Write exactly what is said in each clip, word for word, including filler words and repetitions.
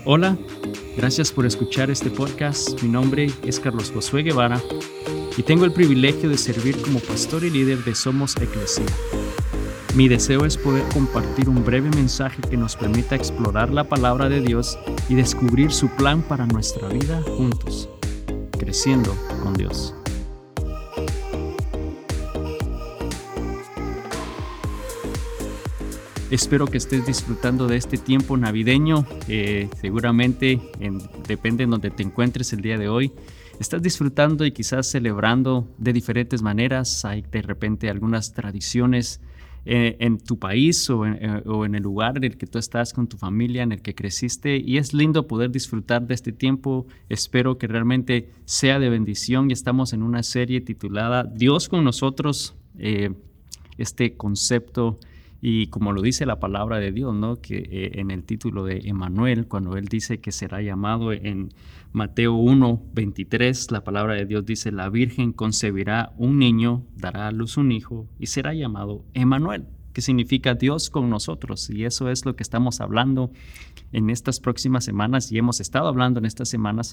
Hola, gracias por escuchar este podcast. Mi nombre es Carlos Josué Guevara y tengo el privilegio de servir como pastor y líder de Somos Eclesia. Mi deseo es poder compartir un breve mensaje que nos permita explorar la palabra de Dios y descubrir su plan para nuestra vida juntos, creciendo con Dios. Espero que estés disfrutando de este tiempo navideño. Eh, seguramente, en, depende de donde te encuentres el día de hoy, estás disfrutando y quizás celebrando de diferentes maneras. Hay de repente algunas tradiciones eh, en tu país o en, eh, o en el lugar en el que tú estás con tu familia, en el que creciste. Y es lindo poder disfrutar de este tiempo. Espero que realmente sea de bendición. Y estamos en una serie titulada Dios con nosotros. Eh, este concepto. Y como lo dice la palabra de Dios, ¿no? Que eh, en el título de Emmanuel, cuando él dice que será llamado en Mateo uno, veintitrés, la palabra de Dios dice: la Virgen concebirá un niño, dará a luz un hijo y será llamado Emmanuel, que significa Dios con nosotros. Y eso es lo que estamos hablando en estas próximas semanas y hemos estado hablando en estas semanas.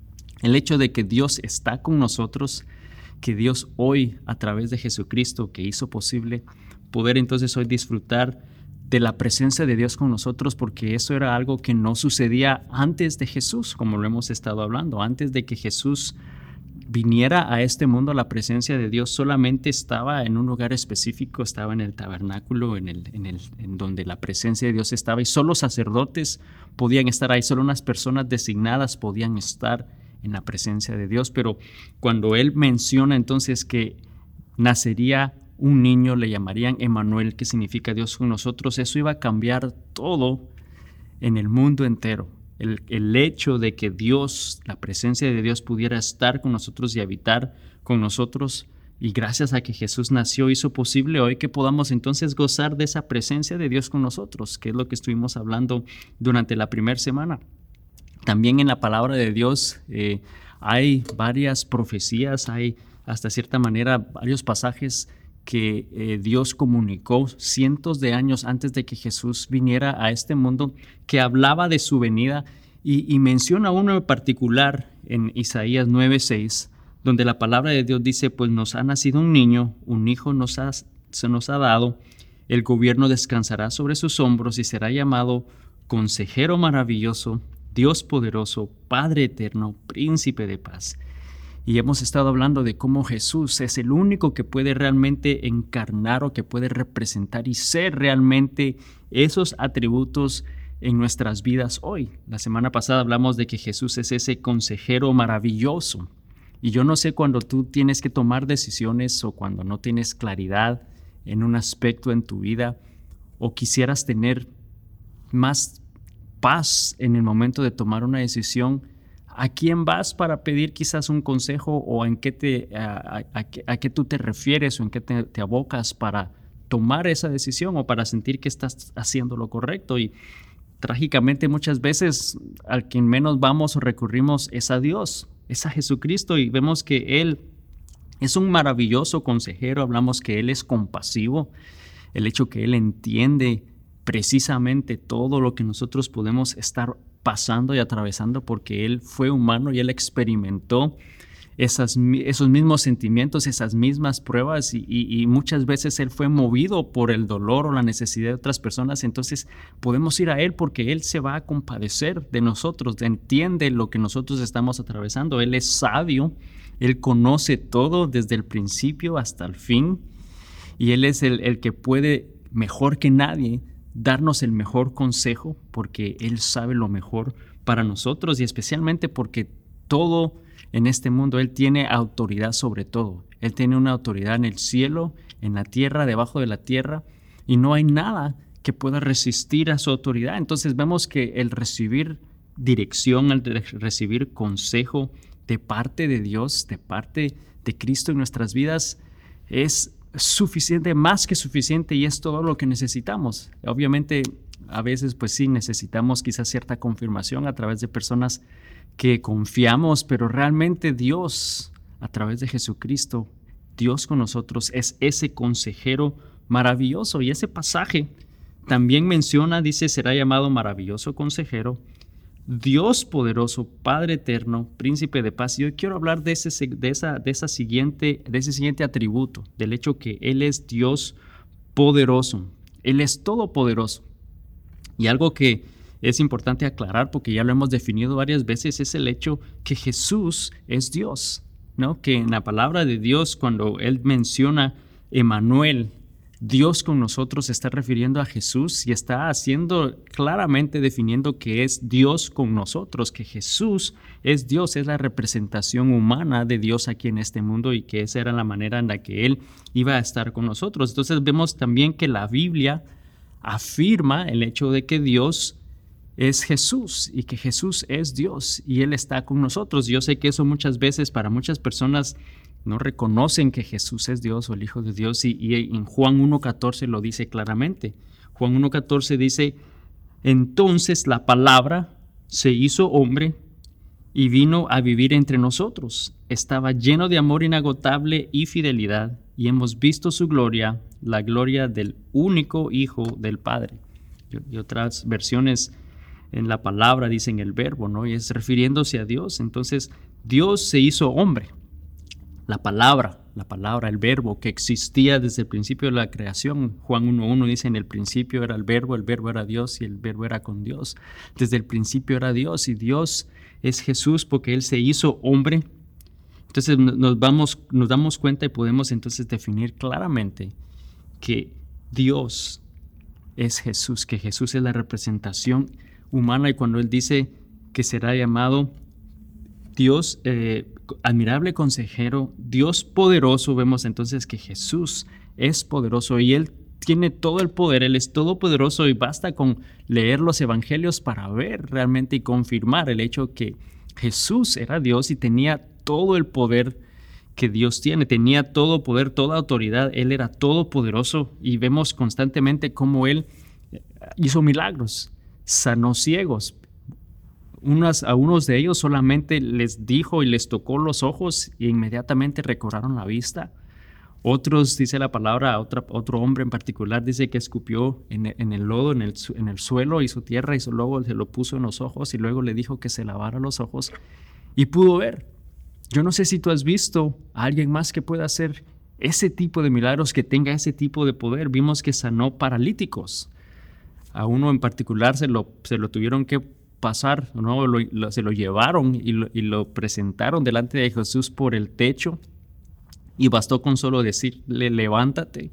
El hecho de que Dios está con nosotros, que Dios hoy, a través de Jesucristo, que hizo posible poder entonces hoy disfrutar de la presencia de Dios con nosotros, porque eso era algo que no sucedía antes de Jesús, como lo hemos estado hablando. Antes de que Jesús viniera a este mundo, la presencia de Dios solamente estaba en un lugar específico, estaba en el tabernáculo, en, el, en, el, en donde la presencia de Dios estaba, y solo sacerdotes podían estar ahí, solo unas personas designadas podían estar en la presencia de Dios. Pero cuando él menciona entonces que nacería un niño, le llamarían Emmanuel, que significa Dios con nosotros, eso iba a cambiar todo en el mundo entero. El, el hecho de que Dios, la presencia de Dios pudiera estar con nosotros y habitar con nosotros, y gracias a que Jesús nació, hizo posible hoy que podamos entonces gozar de esa presencia de Dios con nosotros, que es lo que estuvimos hablando durante la primera semana. También en la palabra de Dios eh, hay varias profecías, hay hasta cierta manera varios pasajes que eh, Dios comunicó cientos de años antes de que Jesús viniera a este mundo, que hablaba de su venida, y, y menciona uno en particular en Isaías nueve seis, donde la palabra de Dios dice: pues nos ha nacido un niño, un hijo nos ha, se nos ha dado, el gobierno descansará sobre sus hombros y será llamado Consejero Maravilloso, Dios Poderoso, Padre Eterno, Príncipe de Paz. Y hemos estado hablando de cómo Jesús es el único que puede realmente encarnar o que puede representar y ser realmente esos atributos en nuestras vidas hoy. La semana pasada hablamos de que Jesús es ese consejero maravilloso. Y yo no sé, cuando tú tienes que tomar decisiones o cuando no tienes claridad en un aspecto en tu vida, o quisieras tener más paz en el momento de tomar una decisión, ¿a quién vas para pedir quizás un consejo, o en qué te, a, a, a, a qué tú te refieres o en qué te, te abocas para tomar esa decisión o para sentir que estás haciendo lo correcto? Y trágicamente muchas veces al quien menos vamos o recurrimos es a Dios, es a Jesucristo, y vemos que Él es un maravilloso consejero. Hablamos que Él es compasivo, el hecho que Él entiende precisamente todo lo que nosotros podemos estar pasando y atravesando, porque Él fue humano y Él experimentó esas, esos mismos sentimientos, esas mismas pruebas, y, y, y muchas veces Él fue movido por el dolor o la necesidad de otras personas. Entonces podemos ir a Él porque Él se va a compadecer de nosotros, entiende lo que nosotros estamos atravesando. Él es sabio, Él conoce todo desde el principio hasta el fin, y Él es el, el que puede mejor que nadie darnos el mejor consejo, porque Él sabe lo mejor para nosotros, y especialmente porque todo en este mundo Él tiene autoridad sobre todo. Él tiene una autoridad en el cielo, en la tierra, debajo de la tierra, y no hay nada que pueda resistir a su autoridad. Entonces vemos que el recibir dirección, el recibir consejo de parte de Dios, de parte de Cristo en nuestras vidas, es suficiente, más que suficiente, y es todo lo que necesitamos. Obviamente a veces pues sí necesitamos quizás cierta confirmación a través de personas que confiamos, pero realmente Dios, a través de Jesucristo, Dios con nosotros, es ese consejero maravilloso. Y ese pasaje también menciona, dice: será llamado maravilloso consejero, Dios poderoso, Padre eterno, Príncipe de paz. Y hoy quiero hablar de ese, de esa, de esa siguiente, de ese siguiente atributo, del hecho que Él es Dios poderoso. Él es todopoderoso. Y algo que es importante aclarar, porque ya lo hemos definido varias veces, es el hecho que Jesús es Dios, ¿no? Que en la palabra de Dios, cuando Él menciona Emmanuel, Dios con nosotros, se está refiriendo a Jesús y está haciendo claramente definiendo que es Dios con nosotros, que Jesús es Dios, es la representación humana de Dios aquí en este mundo y que esa era la manera en la que Él iba a estar con nosotros. Entonces vemos también que la Biblia afirma el hecho de que Dios es Jesús y que Jesús es Dios y Él está con nosotros. Yo sé que eso muchas veces para muchas personas no reconocen que Jesús es Dios o el Hijo de Dios y, y en Juan uno catorce lo dice claramente. Juan uno catorce dice, entonces la palabra se hizo hombre y vino a vivir entre nosotros. Estaba lleno de amor inagotable y fidelidad y hemos visto su gloria, la gloria del único Hijo del Padre. Y, y otras versiones en la palabra dicen el verbo, ¿no? Y es refiriéndose a Dios. Entonces Dios se hizo hombre. La palabra, la palabra, el verbo que existía desde el principio de la creación. Juan uno uno dice, en el principio era el verbo, el verbo era Dios y el verbo era con Dios. Desde el principio era Dios y Dios es Jesús porque Él se hizo hombre. Entonces nos, vamos, nos damos cuenta y podemos entonces definir claramente que Dios es Jesús, que Jesús es la representación humana y cuando Él dice que será llamado Dios, eh, admirable consejero, Dios poderoso, vemos entonces que Jesús es poderoso y Él tiene todo el poder, Él es todopoderoso y basta con leer los evangelios para ver realmente y confirmar el hecho que Jesús era Dios y tenía todo el poder que Dios tiene, tenía todo poder, toda autoridad, Él era todopoderoso y vemos constantemente cómo Él hizo milagros, sanó ciegos. Unas, a unos de ellos solamente les dijo y les tocó los ojos e inmediatamente recobraron la vista. Otros, dice la palabra, a otra, otro hombre en particular dice que escupió en, en el lodo, en el, en el suelo, hizo tierra, hizo lodo, se lo puso en los ojos y luego le dijo que se lavara los ojos y pudo ver. Yo no sé si tú has visto a alguien más que pueda hacer ese tipo de milagros, que tenga ese tipo de poder. Vimos que sanó paralíticos. A uno en particular se lo, se lo tuvieron que pasar, ¿no? lo, lo, se lo llevaron y lo, y lo presentaron delante de Jesús por el techo y bastó con solo decirle levántate.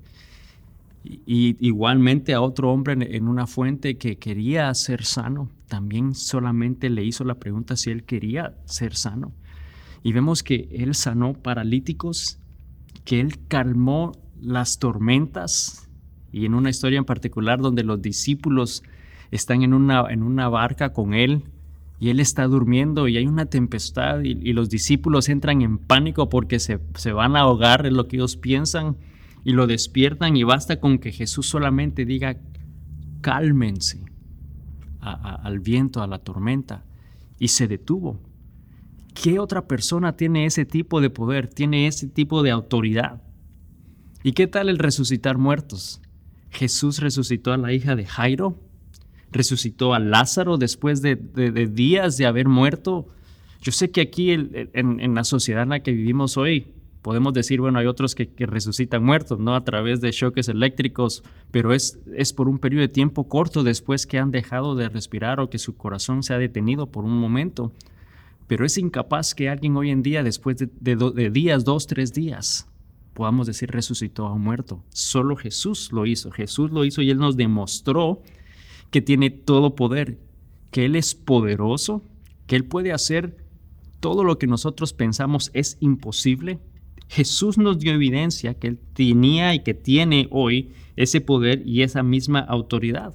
Y, y igualmente a otro hombre en, en una fuente que quería ser sano, también solamente le hizo la pregunta si él quería ser sano. Y vemos que él sanó paralíticos, que él calmó las tormentas y en una historia en particular donde los discípulos están en una, en una barca con él y él está durmiendo y hay una tempestad y, y los discípulos entran en pánico porque se, se van a ahogar, es lo que ellos piensan, y lo despiertan y basta con que Jesús solamente diga cálmense a, a, al viento, a la tormenta, y se detuvo. ¿Qué otra persona tiene ese tipo de poder, tiene ese tipo de autoridad? ¿Y qué tal el resucitar muertos? Jesús resucitó a la hija de Jairo, resucitó a Lázaro después de, de, de días de haber muerto. Yo sé que aquí el, en, en la sociedad en la que vivimos hoy podemos decir, bueno, hay otros que, que resucitan muertos, ¿no? A través de choques eléctricos, pero es, es por un periodo de tiempo corto después que han dejado de respirar o que su corazón se ha detenido por un momento. Pero es incapaz que alguien hoy en día, después de, de, de días, dos, tres días, podamos decir resucitó a un muerto. Solo Jesús lo hizo. Jesús lo hizo y Él nos demostró que tiene todo poder, que Él es poderoso, que Él puede hacer todo lo que nosotros pensamos es imposible. Jesús nos dio evidencia que Él tenía y que tiene hoy ese poder y esa misma autoridad.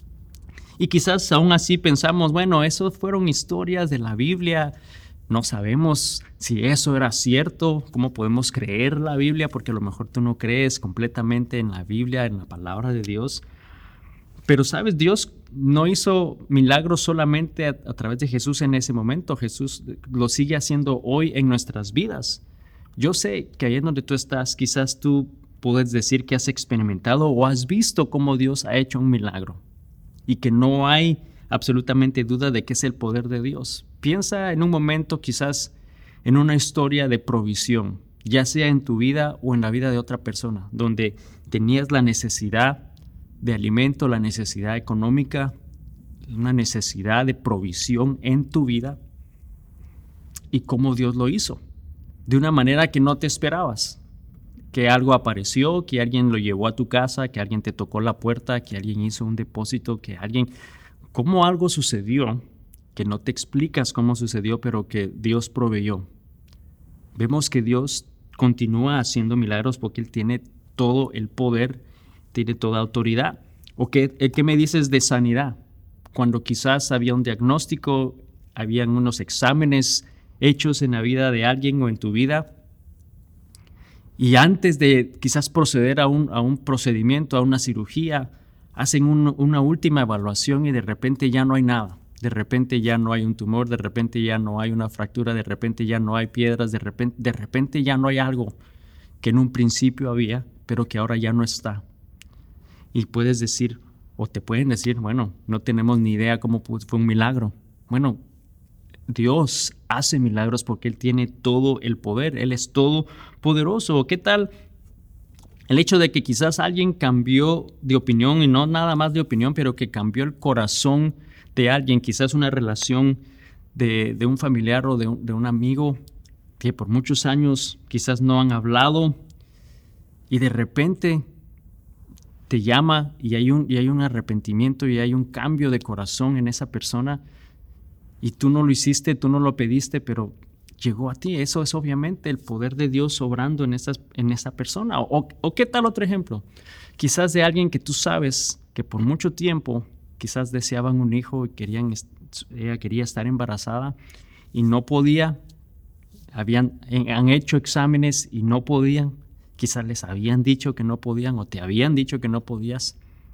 Y quizás aún así pensamos, bueno, eso fueron historias de la Biblia, no sabemos si eso era cierto, cómo podemos creer la Biblia, porque a lo mejor tú no crees completamente en la Biblia, en la palabra de Dios. Pero sabes, Dios no hizo milagros solamente a, a través de Jesús en ese momento. Jesús lo sigue haciendo hoy en nuestras vidas. Yo sé que ahí en donde tú estás, quizás tú puedes decir que has experimentado o has visto cómo Dios ha hecho un milagro y que no hay absolutamente duda de qué es el poder de Dios. Piensa en un momento quizás en una historia de provisión, ya sea en tu vida o en la vida de otra persona, donde tenías la necesidad de alimento, la necesidad económica, una necesidad de provisión en tu vida, y cómo Dios lo hizo, de una manera que no te esperabas, que algo apareció, que alguien lo llevó a tu casa, que alguien te tocó la puerta, que alguien hizo un depósito, que alguien, cómo algo sucedió, que no te explicas cómo sucedió, pero que Dios proveyó. Vemos que Dios continúa haciendo milagros porque Él tiene todo el poder, tiene toda autoridad. ¿O qué, qué me dices de sanidad? Cuando quizás había un diagnóstico, habían unos exámenes hechos en la vida de alguien o en tu vida, y antes de quizás proceder a un, a un procedimiento, a una cirugía, hacen un, una última evaluación y de repente ya no hay nada. De repente ya no hay un tumor, de repente ya no hay una fractura, de repente ya no hay piedras, de repente, de repente ya no hay algo que en un principio había, pero que ahora ya no está. Y puedes decir, o te pueden decir, bueno, no tenemos ni idea cómo fue un milagro. Bueno, Dios hace milagros porque Él tiene todo el poder, Él es todopoderoso. ¿Qué tal el hecho de que quizás alguien cambió de opinión, y no nada más de opinión, pero que cambió el corazón de alguien, quizás una relación de, de un familiar o de un, de un amigo que por muchos años quizás no han hablado, y de repente te llama y hay un, y hay un arrepentimiento y hay un cambio de corazón en esa persona? Y tú no lo hiciste, tú no lo pediste, pero llegó a ti. Eso es obviamente el poder de Dios obrando en, esas, en esa persona. O, o qué tal otro ejemplo, quizás de alguien que tú sabes que por mucho tiempo quizás deseaban un hijo y querían, ella quería estar embarazada y no podía. Habían, han hecho exámenes y no podían. Quizás les habían dicho que no podían o te habían dicho que no podías.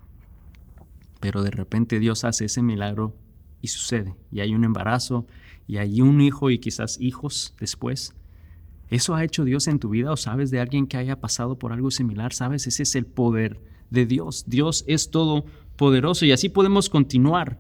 Pero de repente Dios hace ese milagro y sucede, y hay un embarazo, y hay un hijo y quizás hijos después. ¿Eso ha hecho Dios en tu vida? ¿O sabes de alguien que haya pasado por algo similar? ¿Sabes? Ese es el poder de Dios. Dios es todopoderoso, y así podemos continuar.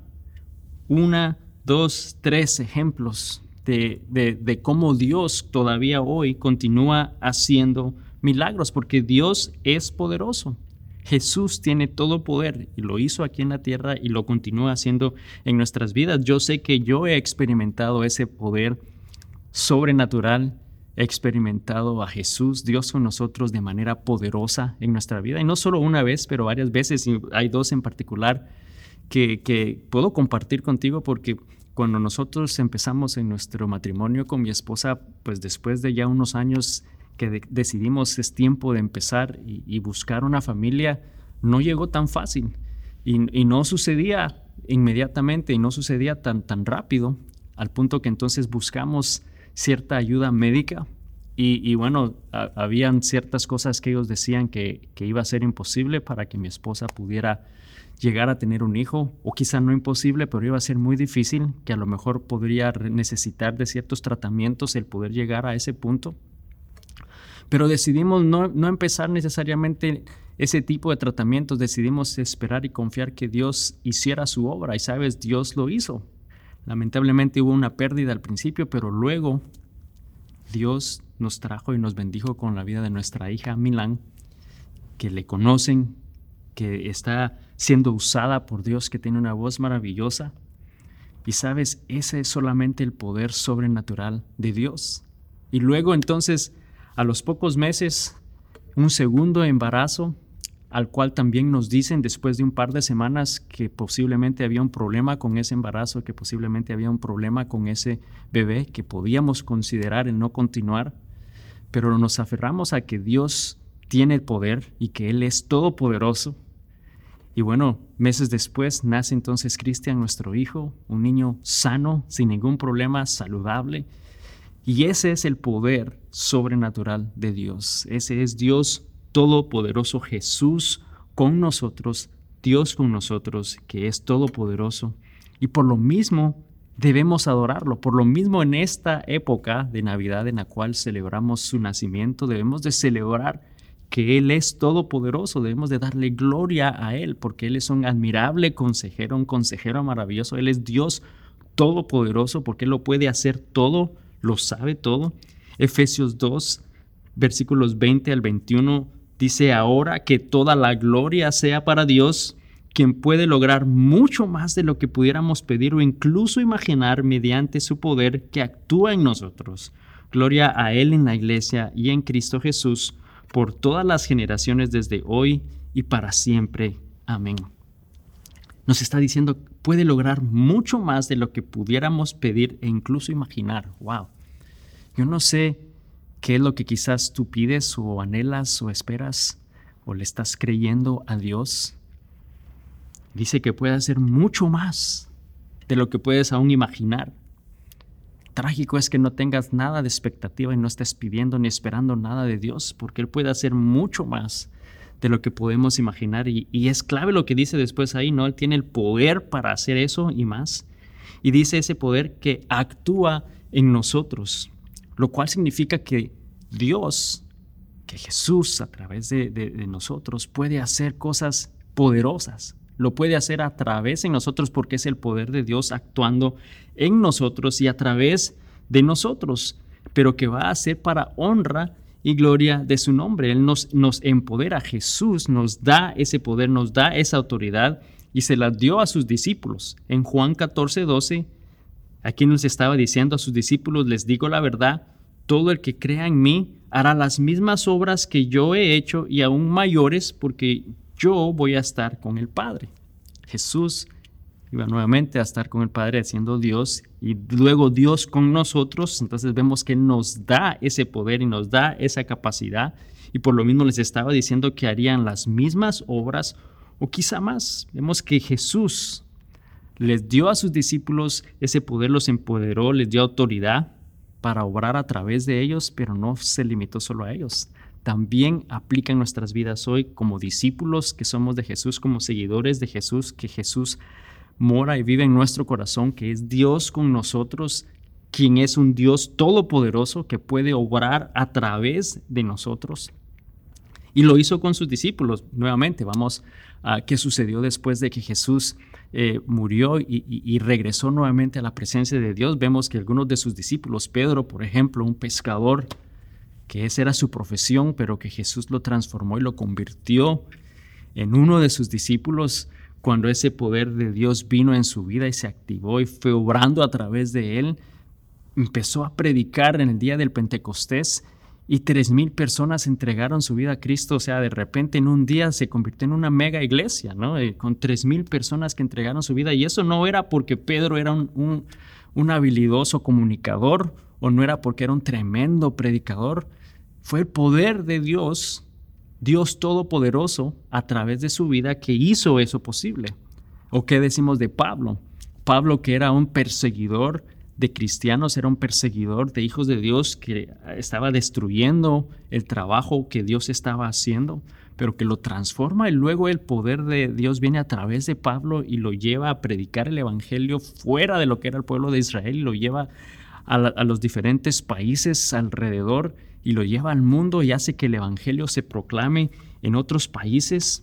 Una, dos, tres ejemplos de, de, de cómo Dios todavía hoy continúa haciendo milagros, porque Dios es poderoso. Jesús tiene todo poder y lo hizo aquí en la tierra y lo continúa haciendo en nuestras vidas. Yo sé que yo he experimentado ese poder sobrenatural, he experimentado a Jesús, Dios con nosotros de manera poderosa en nuestra vida. Y no solo una vez, pero varias veces, y hay dos en particular que, que puedo compartir contigo, porque cuando nosotros empezamos en nuestro matrimonio con mi esposa, pues después de ya unos años que de, decidimos es tiempo de empezar y, y buscar una familia, no llegó tan fácil y, y no sucedía inmediatamente y no sucedía tan, tan rápido, al punto que entonces buscamos cierta ayuda médica y, y bueno, a, habían ciertas cosas que ellos decían que, que iba a ser imposible para que mi esposa pudiera llegar a tener un hijo, o quizá no imposible, pero iba a ser muy difícil, que a lo mejor podría necesitar de ciertos tratamientos el poder llegar a ese punto. Pero decidimos no, no empezar necesariamente ese tipo de tratamientos, decidimos esperar y confiar que Dios hiciera su obra, y sabes, Dios lo hizo. Lamentablemente hubo una pérdida al principio, pero luego Dios nos trajo y nos bendijo con la vida de nuestra hija Milán, que le conocen, que está siendo usada por Dios, que tiene una voz maravillosa. Y sabes, ese es solamente el poder sobrenatural de Dios. Y luego entonces, a los pocos meses, un segundo embarazo, al cual también nos dicen después de un par de semanas que posiblemente había un problema con ese embarazo, que posiblemente había un problema con ese bebé, que podíamos considerar el no continuar, pero nos aferramos a que Dios tiene el poder y que Él es todopoderoso. Y bueno, meses después nace entonces Cristian, nuestro hijo, un niño sano, sin ningún problema, saludable. Y ese es el poder sobrenatural de Dios. Ese es Dios todopoderoso, Jesús con nosotros, Dios con nosotros, que es todopoderoso. Y por lo mismo debemos adorarlo. Por lo mismo, en esta época de Navidad en la cual celebramos su nacimiento, debemos de celebrar que Él es todopoderoso. Debemos de darle gloria a Él, porque Él es un admirable consejero, un consejero maravilloso. Él es Dios todopoderoso, porque Él lo puede hacer todo, lo sabe todo. Efesios dos, versículos veinte al veintiuno, dice: ahora que toda la gloria sea para Dios, quien puede lograr mucho más de lo que pudiéramos pedir o incluso imaginar mediante su poder que actúa en nosotros. Gloria a Él en la iglesia y en Cristo Jesús, por todas las generaciones desde hoy y para siempre. Amén. Nos está diciendo, puede lograr mucho más de lo que pudiéramos pedir e incluso imaginar. ¡Wow! Yo no sé qué es lo que quizás tú pides o anhelas o esperas o le estás creyendo a Dios. Dice que puede hacer mucho más de lo que puedes aún imaginar. Trágico es que no tengas nada de expectativa y no estés pidiendo ni esperando nada de Dios, porque Él puede hacer mucho más de lo que podemos imaginar. Y, y es clave lo que dice después ahí, ¿no? Él tiene el poder para hacer eso y más. Y dice ese poder que actúa en nosotros, lo cual significa que Dios, que Jesús a través de, de, de nosotros puede hacer cosas poderosas. Lo puede hacer a través de nosotros porque es el poder de Dios actuando en nosotros y a través de nosotros, pero que va a ser para honra y gloria de su nombre. Él nos, nos empodera. Jesús nos da ese poder, nos da esa autoridad y se la dio a sus discípulos. En Juan catorce, doce, aquí nos estaba diciendo a sus discípulos: les digo la verdad, todo el que crea en mí hará las mismas obras que yo he hecho y aún mayores, porque yo voy a estar con el Padre. Jesús iba nuevamente a estar con el Padre siendo Dios y luego Dios con nosotros. Entonces vemos que nos da ese poder y nos da esa capacidad, y por lo mismo les estaba diciendo que harían las mismas obras o quizá más. Vemos que Jesús les dio a sus discípulos ese poder, los empoderó, les dio autoridad para obrar a través de ellos, pero no se limitó solo a ellos. También aplica en nuestras vidas hoy como discípulos que somos de Jesús, como seguidores de Jesús, que Jesús mora y vive en nuestro corazón, que es Dios con nosotros, quien es un Dios todopoderoso que puede obrar a través de nosotros. Y lo hizo con sus discípulos. Nuevamente, vamos a qué sucedió después de que Jesús eh, murió y, y, y regresó nuevamente a la presencia de Dios. Vemos que algunos de sus discípulos, Pedro, por ejemplo, un pescador, que esa era su profesión, pero que Jesús lo transformó y lo convirtió en uno de sus discípulos cuando ese poder de Dios vino en su vida y se activó y fue obrando a través de él. Empezó a predicar en el día del Pentecostés y tres mil personas entregaron su vida a Cristo. O sea, de repente en un día se convirtió en una mega iglesia, ¿no? Eh, con tres mil personas que entregaron su vida. Y eso no era porque Pedro era un, un, un habilidoso comunicador o no era porque era un tremendo predicador. Fue el poder de Dios, Dios Todopoderoso, a través de su vida que hizo eso posible. ¿O qué decimos de Pablo? Pablo, que era un perseguidor de cristianos, era un perseguidor de hijos de Dios, que estaba destruyendo el trabajo que Dios estaba haciendo, pero que lo transforma, y luego el poder de Dios viene a través de Pablo y lo lleva a predicar el evangelio fuera de lo que era el pueblo de Israel, y lo lleva a, la, a los diferentes países alrededor y lo lleva al mundo y hace que el evangelio se proclame en otros países.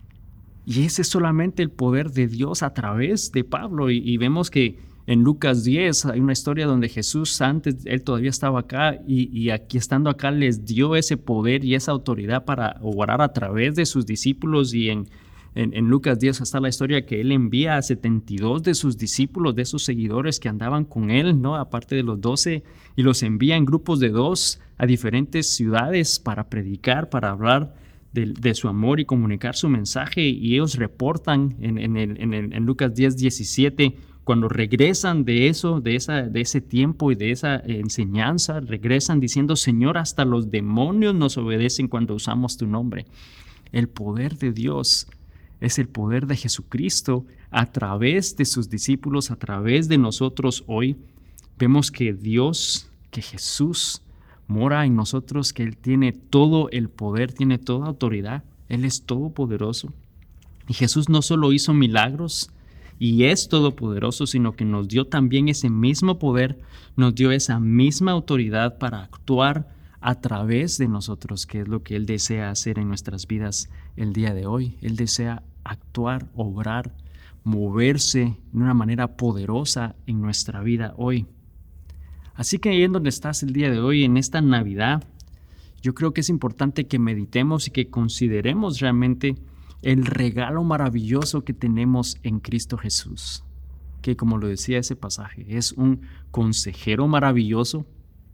Y ese es solamente el poder de Dios a través de Pablo. Y, y vemos que en Lucas diez hay una historia donde Jesús, antes, él todavía estaba acá y, y aquí estando acá les dio ese poder y esa autoridad para obrar a través de sus discípulos. Y en, en, en Lucas diez está la historia que él envía a setenta y dos de sus discípulos, de sus seguidores que andaban con él, ¿no? Aparte de los doce, y los envía en grupos de dos a diferentes ciudades para predicar, para hablar De, de su amor y comunicar su mensaje. Y ellos reportan en, en, el, en, el, en Lucas diez, diecisiete, cuando regresan de eso, de, esa, de ese tiempo y de esa enseñanza, regresan diciendo: Señor, hasta los demonios nos obedecen cuando usamos tu nombre. El poder de Dios es el poder de Jesucristo a través de sus discípulos, a través de nosotros hoy. Vemos que Dios, que Jesús mora en nosotros, que Él tiene todo el poder, tiene toda autoridad. Él es todopoderoso. Y Jesús no solo hizo milagros y es todopoderoso, sino que nos dio también ese mismo poder, nos dio esa misma autoridad para actuar a través de nosotros, que es lo que Él desea hacer en nuestras vidas el día de hoy. Él desea actuar, obrar, moverse de una manera poderosa en nuestra vida hoy. Así que ahí en donde estás el día de hoy, en esta Navidad, yo creo que es importante que meditemos y que consideremos realmente el regalo maravilloso que tenemos en Cristo Jesús, que como lo decía ese pasaje, es un consejero maravilloso,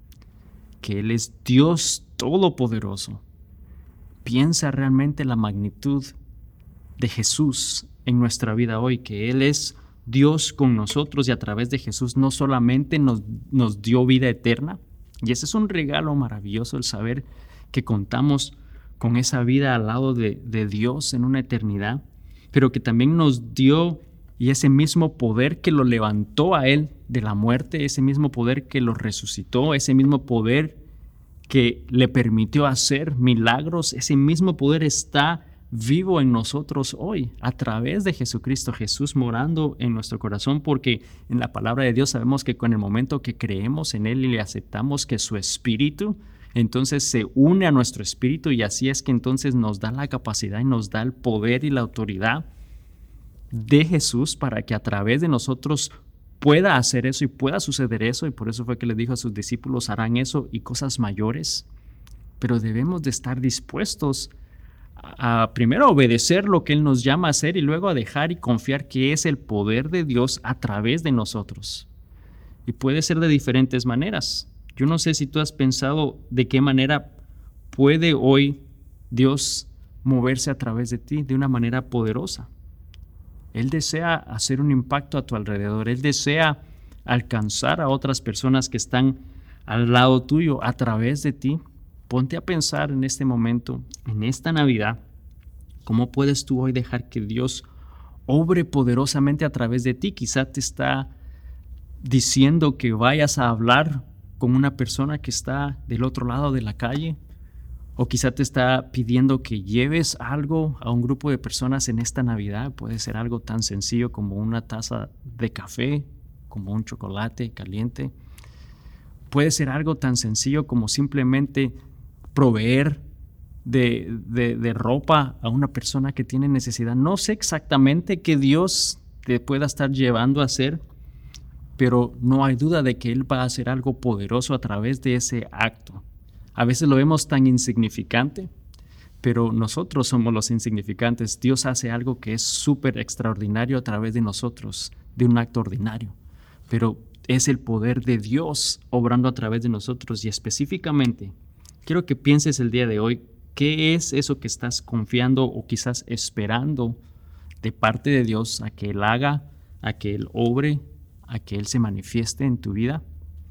que Él es Dios todopoderoso. Piensa realmente la magnitud de Jesús en nuestra vida hoy, que Él es Dios con nosotros y a través de Jesús no solamente nos, nos dio vida eterna, y ese es un regalo maravilloso, el saber que contamos con esa vida al lado de, de Dios en una eternidad, pero que también nos dio y ese mismo poder que lo levantó a Él de la muerte, ese mismo poder que lo resucitó, ese mismo poder que le permitió hacer milagros, ese mismo poder está vivo en nosotros hoy a través de Jesucristo, Jesús morando en nuestro corazón, porque en la palabra de Dios sabemos que con el momento que creemos en Él y le aceptamos que su espíritu entonces se une a nuestro espíritu, y así es que entonces nos da la capacidad y nos da el poder y la autoridad de Jesús para que a través de nosotros pueda hacer eso y pueda suceder eso. Y por eso fue que le dijo a sus discípulos: harán eso y cosas mayores. Pero debemos de estar dispuestos a, a primero obedecer lo que Él nos llama a hacer y luego a dejar y confiar que es el poder de Dios a través de nosotros. Y puede ser de diferentes maneras. Yo no sé si tú has pensado de qué manera puede hoy Dios moverse a través de ti de una manera poderosa. Él desea hacer un impacto a tu alrededor. Él desea alcanzar a otras personas que están al lado tuyo a través de ti. Ponte a pensar en este momento, en esta Navidad, cómo puedes tú hoy dejar que Dios obre poderosamente a través de ti. Quizá te está diciendo que vayas a hablar con una persona que está del otro lado de la calle, o quizá te está pidiendo que lleves algo a un grupo de personas en esta Navidad. Puede ser algo tan sencillo como una taza de café, como un chocolate caliente. Puede ser algo tan sencillo como simplemente proveer de, de, de ropa a una persona que tiene necesidad. No sé exactamente qué Dios te pueda estar llevando a hacer, pero no hay duda de que Él va a hacer algo poderoso a través de ese acto. A veces lo vemos tan insignificante, pero nosotros somos los insignificantes. Dios hace algo que es súper extraordinario a través de nosotros, de un acto ordinario. Pero es el poder de Dios obrando a través de nosotros. Y específicamente, quiero que pienses el día de hoy, ¿qué es eso que estás confiando o quizás esperando de parte de Dios a que Él haga, a que Él obre, a que Él se manifieste en tu vida?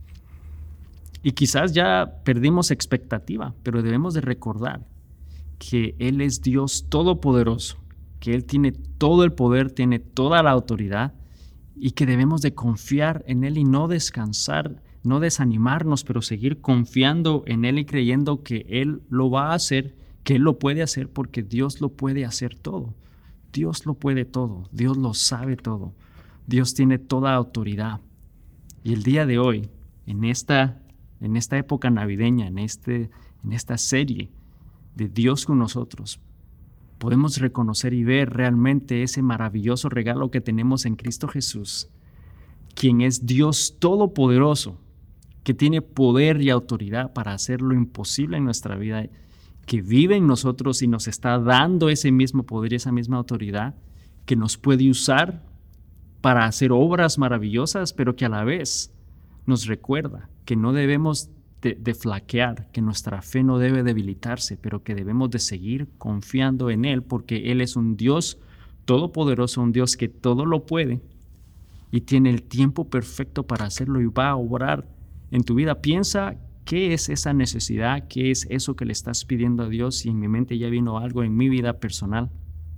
Y quizás ya perdimos expectativa, pero debemos de recordar que Él es Dios todopoderoso, que Él tiene todo el poder, tiene toda la autoridad, y que debemos de confiar en Él y no descansar, no desanimarnos, pero seguir confiando en Él y creyendo que Él lo va a hacer, que Él lo puede hacer, porque Dios lo puede hacer todo. Dios lo puede todo, Dios lo sabe todo, Dios tiene toda autoridad. Y el día de hoy, en esta En esta época navideña, en, este, en esta serie de Dios con nosotros, podemos reconocer y ver realmente ese maravilloso regalo que tenemos en Cristo Jesús, quien es Dios todopoderoso, que tiene poder y autoridad para hacer lo imposible en nuestra vida, que vive en nosotros y nos está dando ese mismo poder y esa misma autoridad, que nos puede usar para hacer obras maravillosas, pero que a la vez nos recuerda que no debemos de, de flaquear, que nuestra fe no debe debilitarse, pero que debemos de seguir confiando en Él, porque Él es un Dios todopoderoso, un Dios que todo lo puede y tiene el tiempo perfecto para hacerlo y va a obrar en tu vida. Piensa qué es esa necesidad, qué es eso que le estás pidiendo a Dios, y en mi mente ya vino algo en mi vida personal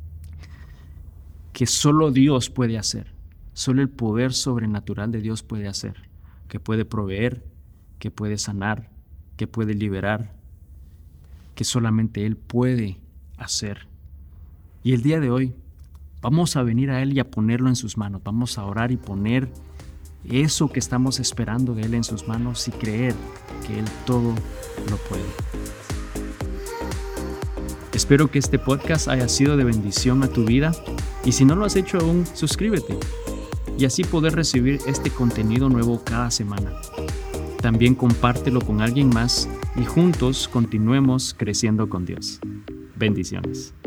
que solo Dios puede hacer, solo el poder sobrenatural de Dios puede hacer, que puede proveer, que puede sanar, que puede liberar, que solamente Él puede hacer. Y el día de hoy vamos a venir a Él y a ponerlo en sus manos. Vamos a orar y poner eso que estamos esperando de Él en sus manos y creer que Él todo lo puede. Espero que este podcast haya sido de bendición a tu vida y si no lo has hecho aún, suscríbete y así poder recibir este contenido nuevo cada semana. También compártelo con alguien más y juntos continuemos creciendo con Dios. Bendiciones.